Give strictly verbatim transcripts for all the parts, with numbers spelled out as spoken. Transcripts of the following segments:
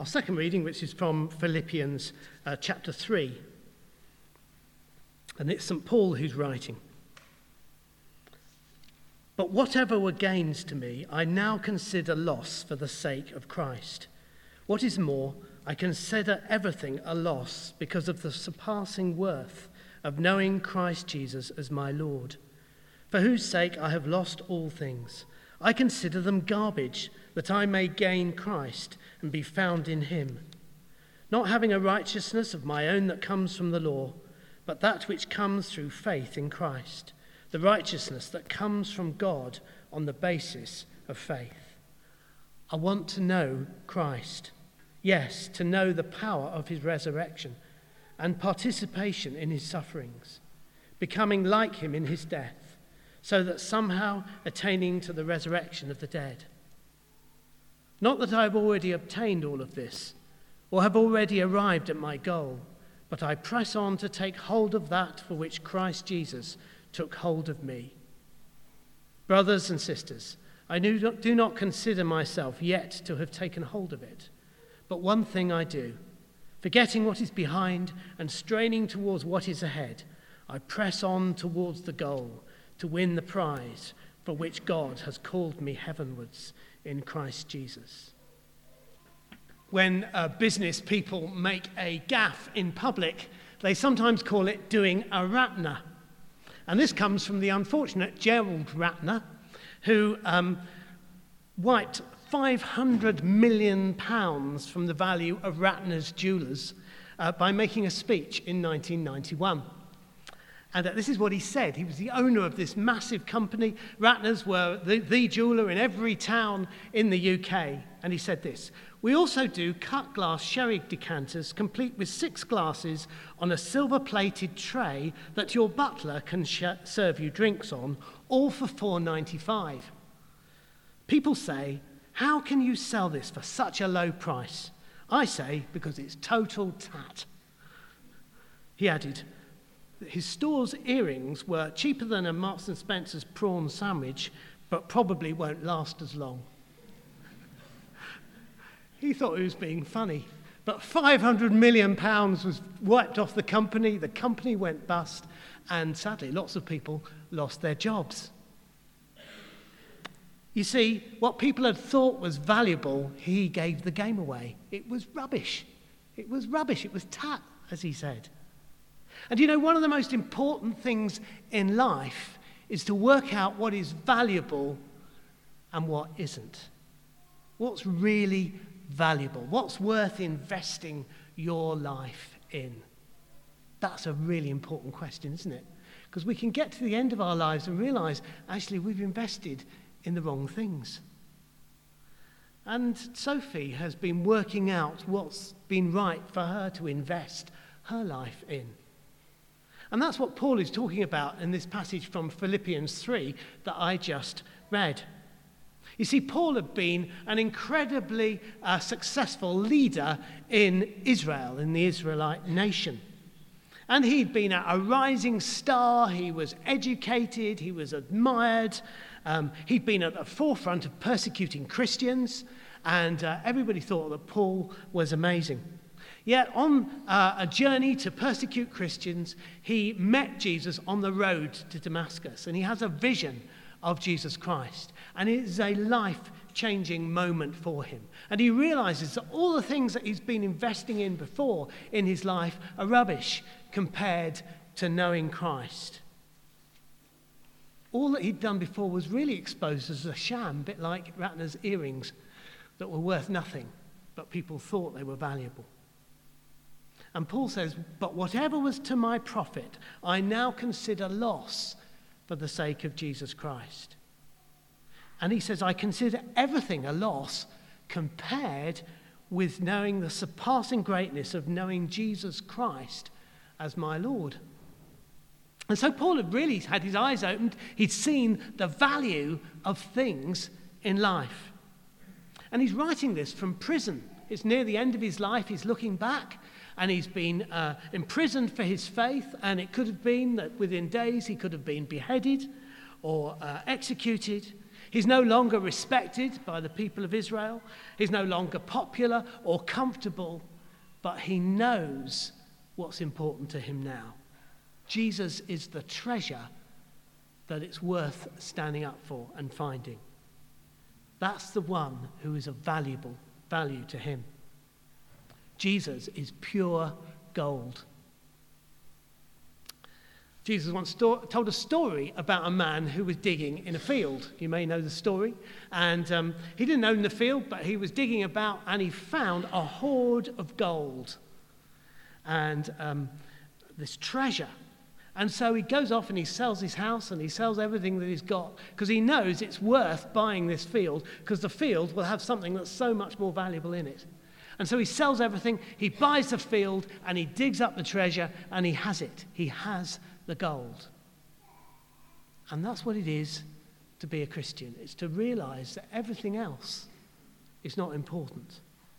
Our second reading, which is from Philippians uh, chapter three, and it's Saint Paul who's writing. But whatever were gains to me, I now consider loss for the sake of Christ. What is more, I consider everything a loss because of the surpassing worth of knowing Christ Jesus as my Lord, for whose sake I have lost all things. I consider them garbage, that I may gain Christ and be found in him, not having a righteousness of my own that comes from the law, but that which comes through faith in Christ, the righteousness that comes from God on the basis of faith. I want to know Christ, yes, to know the power of his resurrection and participation in his sufferings, becoming like him in his death, so that somehow attaining to the resurrection of the dead. Not that I have already obtained all of this, or have already arrived at my goal, but I press on to take hold of that for which Christ Jesus took hold of me. Brothers and sisters, I do not consider myself yet to have taken hold of it, but one thing I do, forgetting what is behind and straining towards what is ahead, I press on towards the goal, to win the prize for which God has called me heavenwards in Christ Jesus. When uh, business people make a gaffe in public, they sometimes call it doing a Ratner. And this comes from the unfortunate Gerald Ratner, who um, wiped five hundred million pounds from the value of Ratner's Jewellers uh, by making a speech in nineteen ninety-one. And uh, this is what he said. He was the owner of this massive company. Ratners were the, the jeweller in every town in the U K. And he said this: "We also do cut glass sherry decanters, complete with six glasses on a silver-plated tray that your butler can sh- serve you drinks on, all for four pounds ninety-five. People say, how can you sell this for such a low price? I say, because it's total tat." He added, his store's earrings were cheaper than a Marks and Spencer's prawn sandwich, but probably won't last as long. He thought he was being funny, but five hundred million pounds was wiped off the company, the company went bust, and sadly lots of people lost their jobs. You see, what people had thought was valuable, he gave the game away. It was rubbish. It was rubbish. It was tat, as he said. And you know, one of the most important things in life is to work out what is valuable and what isn't. What's really valuable? What's worth investing your life in? That's a really important question, isn't it? Because we can get to the end of our lives and realize, actually, we've invested in the wrong things. And Sophie has been working out what's been right for her to invest her life in. And that's what Paul is talking about in this passage from Philippians three that I just read. You see, Paul had been an incredibly uh, successful leader in Israel, in the Israelite nation. And he'd been a, a rising star, he was educated, he was admired, um, he'd been at the forefront of persecuting Christians, and uh, everybody thought that Paul was amazing. Yet on uh, a journey to persecute Christians, he met Jesus on the road to Damascus, and he has a vision of Jesus Christ. And it is a life-changing moment for him. And he realizes that all the things that he's been investing in before in his life are rubbish compared to knowing Christ. All that he'd done before was really exposed as a sham, a bit like Ratner's earrings that were worth nothing, but people thought they were valuable. And Paul says, but whatever was to my profit, I now consider loss for the sake of Jesus Christ. And he says, I consider everything a loss compared with knowing the surpassing greatness of knowing Jesus Christ as my Lord. And so Paul had really had his eyes opened. He'd seen the value of things in life. And he's writing this from prison. It's near the end of his life. He's looking back. And he's been uh, imprisoned for his faith, and it could have been that within days he could have been beheaded or uh, executed. He's no longer respected by the people of Israel. He's no longer popular or comfortable, but he knows what's important to him now. Jesus is the treasure that it's worth standing up for and finding. That's the one who is of valuable value to him. Jesus is pure gold. Jesus once sto- told a story about a man who was digging in a field. You may know the story. And um, he didn't own the field, but he was digging about and he found a hoard of gold and um, this treasure. And so he goes off and he sells his house and he sells everything that he's got because he knows it's worth buying this field because the field will have something that's so much more valuable in it. And so he sells everything, he buys the field and he digs up the treasure and he has it. He has the gold. And that's what it is to be a Christian. It's to realize that everything else is not important.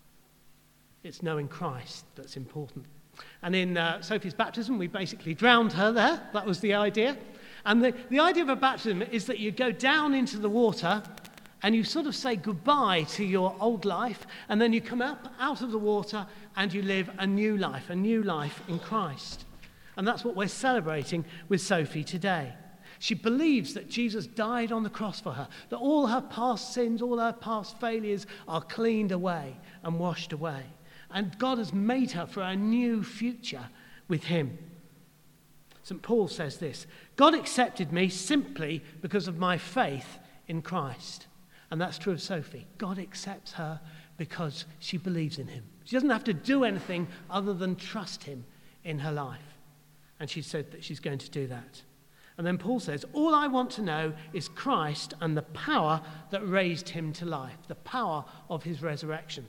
It's knowing Christ that's important. And in uh, Sophie's baptism, we basically drowned her there. That was the idea. And the, the idea of a baptism is that you go down into the water and you sort of say goodbye to your old life, and then you come up out of the water and you live a new life, a new life in Christ. And that's what we're celebrating with Sophie today. She believes that Jesus died on the cross for her, that all her past sins, all her past failures are cleaned away and washed away. And God has made her for a new future with him. Saint Paul says this, God accepted me simply because of my faith in Christ. And that's true of Sophie. God accepts her because she believes in him. She doesn't have to do anything other than trust him in her life. And she said that she's going to do that. And then Paul says, all I want to know is Christ and the power that raised him to life, the power of his resurrection.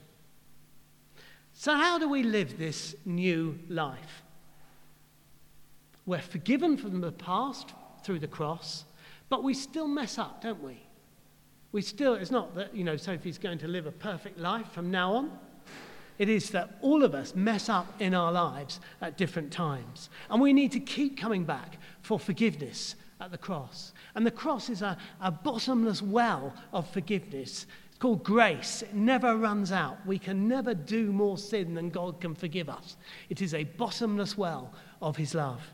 So how do we live this new life? We're forgiven from the past through the cross, but we still mess up, don't we? We still, it's not that, you know, Sophie's going to live a perfect life from now on. It is that all of us mess up in our lives at different times. And we need to keep coming back for forgiveness at the cross. And the cross is a, a bottomless well of forgiveness. It's called grace. It never runs out. We can never do more sin than God can forgive us. It is a bottomless well of his love.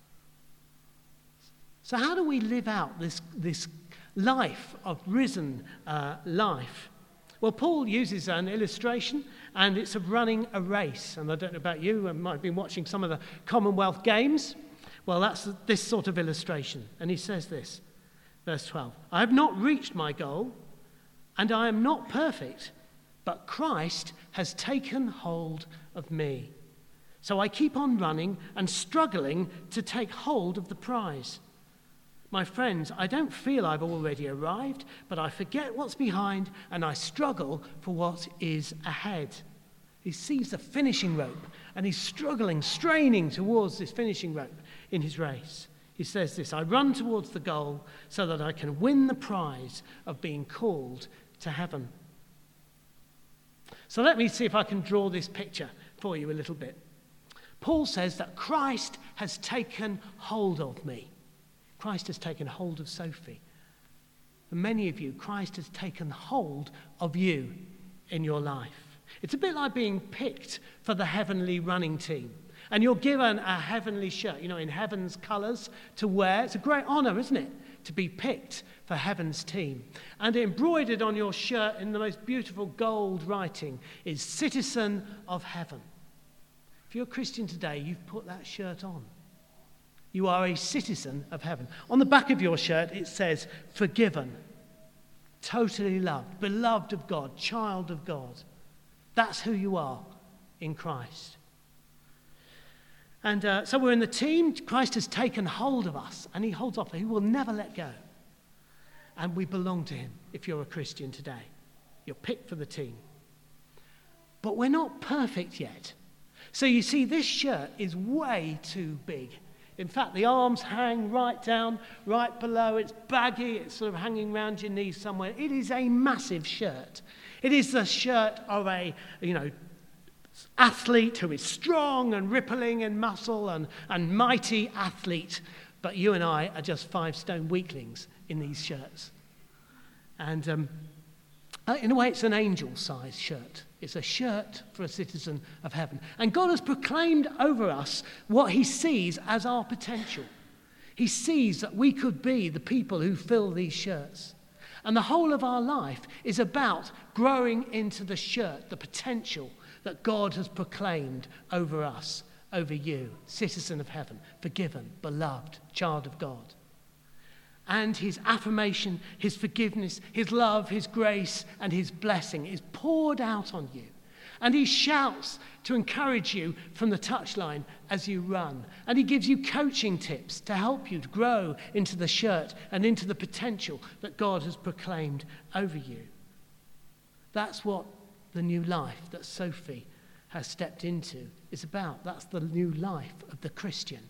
So how do we live out this, this life of risen uh, life? Well, Paul uses an illustration, and it's of running a race. And I don't know about you, I might have been watching some of the Commonwealth Games. Well, that's this sort of illustration. And he says this, verse twelve, I have not reached my goal, and I am not perfect, but Christ has taken hold of me. So I keep on running and struggling to take hold of the prize. My friends, I don't feel I've already arrived, but I forget what's behind and I struggle for what is ahead. He sees the finishing rope and he's struggling, straining towards this finishing rope in his race. He says this, I run towards the goal so that I can win the prize of being called to heaven. So let me see if I can draw this picture for you a little bit. Paul says that Christ has taken hold of me. Christ has taken hold of Sophie. For many of you, Christ has taken hold of you in your life. It's a bit like being picked for the heavenly running team. And you're given a heavenly shirt, you know, in heaven's colours to wear. It's a great honour, isn't it, to be picked for heaven's team. And embroidered on your shirt in the most beautiful gold writing is Citizen of Heaven. If you're a Christian today, you've put that shirt on. You are a citizen of heaven. On the back of your shirt, it says, forgiven, totally loved, beloved of God, child of God. That's who you are in Christ. And uh, so we're in the team. Christ has taken hold of us, and he holds off. He will never let go. And we belong to him if you're a Christian today. You're picked for the team. But we're not perfect yet. So you see, this shirt is way too big. In fact, the arms hang right down, right below. It's baggy. It's sort of hanging around your knees somewhere. It is a massive shirt. It is the shirt of a, you know, athlete who is strong and rippling in muscle and, and mighty athlete. But you and I are just five stone weaklings in these shirts. And um, uh, in a way, it's an angel-sized shirt. It's a shirt for a citizen of heaven. And God has proclaimed over us what he sees as our potential. He sees that we could be the people who fill these shirts. And the whole of our life is about growing into the shirt, the potential that God has proclaimed over us, over you, citizen of heaven, forgiven, beloved, child of God. And his affirmation, his forgiveness, his love, his grace, and his blessing is poured out on you. And he shouts to encourage you from the touchline as you run. And he gives you coaching tips to help you to grow into the shirt and into the potential that God has proclaimed over you. That's what the new life that Sophie has stepped into is about. That's the new life of the Christian.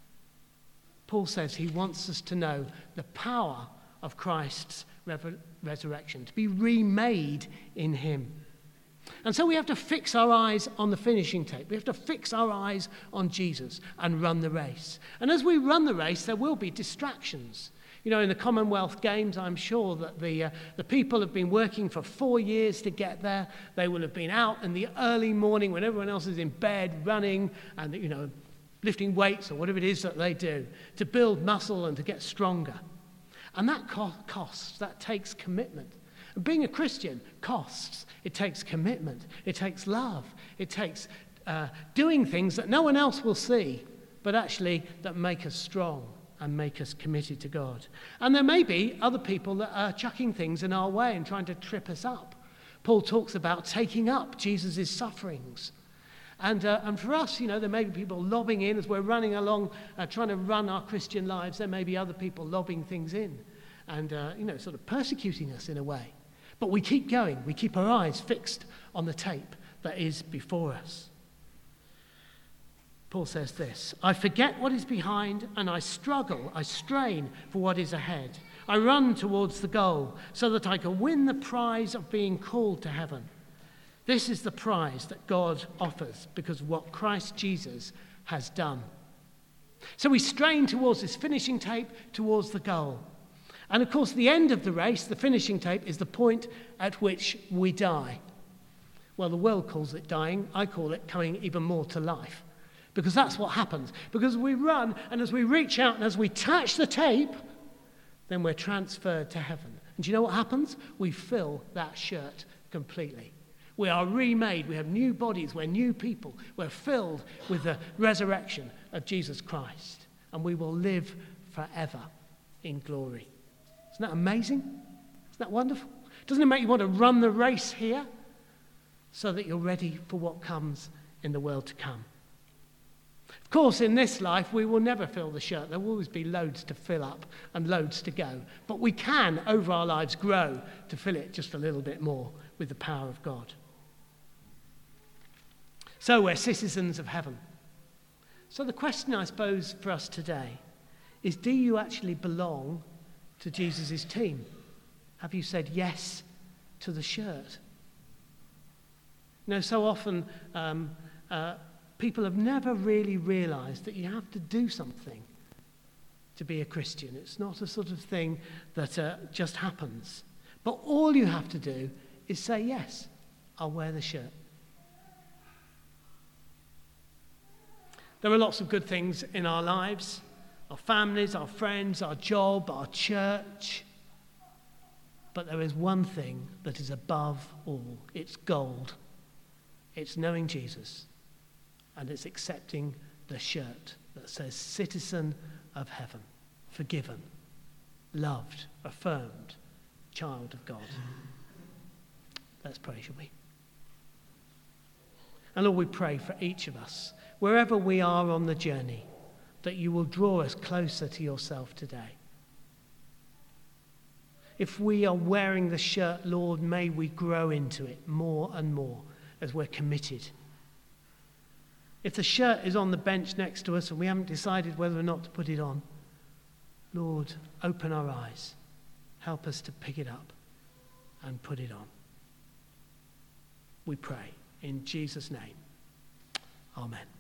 Paul says he wants us to know the power of Christ's re- resurrection, to be remade in him. And so we have to fix our eyes on the finishing tape. We have to fix our eyes on Jesus and run the race. And as we run the race, there will be distractions. You know, in the Commonwealth Games, I'm sure that the, uh, the people have been working for four years to get there. They will have been out in the early morning when everyone else is in bed, running and, you know, lifting weights or whatever it is that they do to build muscle and to get stronger. And that co- costs, that takes commitment. And being a Christian costs. It takes commitment. It takes love. It takes uh, doing things that no one else will see, but actually that make us strong and make us committed to God. And there may be other people that are chucking things in our way and trying to trip us up. Paul talks about taking up Jesus' sufferings. And, uh, and for us, you know, there may be people lobbing in as we're running along, uh, trying to run our Christian lives. There may be other people lobbing things in and, uh, you know, sort of persecuting us in a way. But we keep going. We keep our eyes fixed on the tape that is before us. Paul says this, I forget what is behind and I struggle, I strain for what is ahead. I run towards the goal so that I can win the prize of being called to heaven. This is the prize that God offers because of what Christ Jesus has done. So we strain towards this finishing tape, towards the goal. And of course, the end of the race, the finishing tape, is the point at which we die. Well, the world calls it dying. I call it coming even more to life. Because that's what happens. Because we run, and as we reach out and as we touch the tape, then we're transferred to heaven. And do you know what happens? We fill that shirt completely. We are remade. We have new bodies. We're new people. We're filled with the resurrection of Jesus Christ. And we will live forever in glory. Isn't that amazing? Isn't that wonderful? Doesn't it make you want to run the race here so that you're ready for what comes in the world to come? Of course, in this life, we will never fill the shirt. There will always be loads to fill up and loads to go. But we can, over our lives, grow to fill it just a little bit more with the power of God. So we're citizens of heaven. So the question, I suppose, for us today is, do you actually belong to Jesus' team? Have you said yes to the shirt? You know, so often um, uh, people have never really realized that you have to do something to be a Christian. It's not a sort of thing that uh, just happens. But all you have to do is say, yes, I'll wear the shirt. There are lots of good things in our lives, our families, our friends, our job, our church. But there is one thing that is above all. It's gold. It's knowing Jesus. And it's accepting the shirt that says citizen of heaven, forgiven, loved, affirmed, child of God. Let's pray, shall we? And Lord, we pray for each of us, wherever we are on the journey, that you will draw us closer to yourself today. If we are wearing the shirt, Lord, may we grow into it more and more as we're committed. If the shirt is on the bench next to us and we haven't decided whether or not to put it on, Lord, open our eyes. Help us to pick it up and put it on. We pray in Jesus' name. Amen.